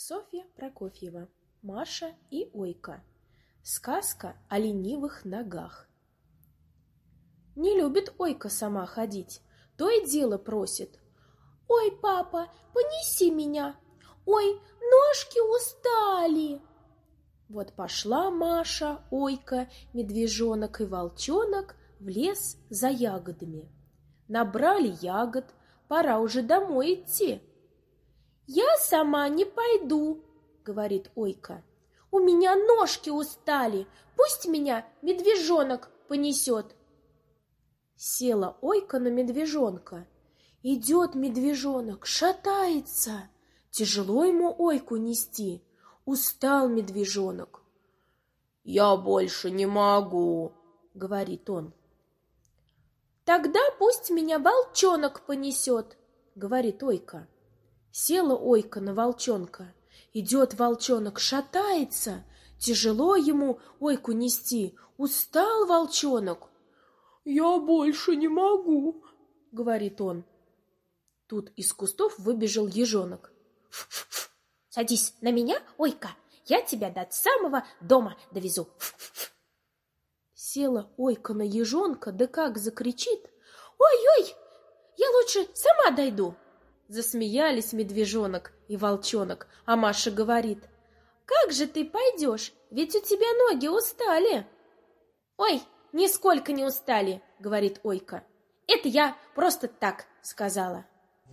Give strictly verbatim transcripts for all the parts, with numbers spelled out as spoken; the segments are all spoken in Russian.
Софья Прокофьева. Маша и Ойка. Сказка о ленивых ногах. Не любит Ойка сама ходить, то и дело просит: «Ой, папа, понеси меня! Ой, ножки устали!» Вот пошла Маша, Ойка, медвежонок и волчонок в лес за ягодами. Набрали ягод, пора уже домой идти. «Я сама не пойду», — говорит Ойка. «У меня ножки устали, пусть меня медвежонок понесет». Села Ойка на медвежонка. Идет медвежонок, шатается. Тяжело ему Ойку нести. Устал медвежонок. «Я больше не могу», — говорит он. «Тогда пусть меня волчонок понесет», — говорит Ойка. Села Ойка на волчонка. Идет волчонок, шатается. Тяжело ему Ойку нести. Устал волчонок. «Я больше не могу», — говорит он. Тут из кустов выбежал ежонок. «Ф-ф-ф! Садись на меня, Ойка, я тебя до самого дома довезу». Ф-ф-ф! Села Ойка на ежонка, да как закричит: «Ой-ой, я лучше сама дойду». Засмеялись медвежонок и волчонок, а Маша говорит: «Как же ты пойдешь, ведь у тебя ноги устали». «Ой, нисколько не устали», — говорит Ойка. «Это я просто так сказала».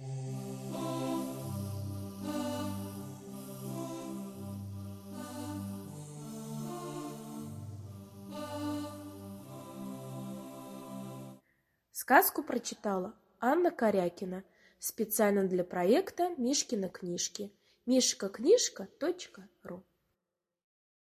Сказку прочитала Анна Корякина специально для проекта «Мишкины книжки». мишка книжка точка ру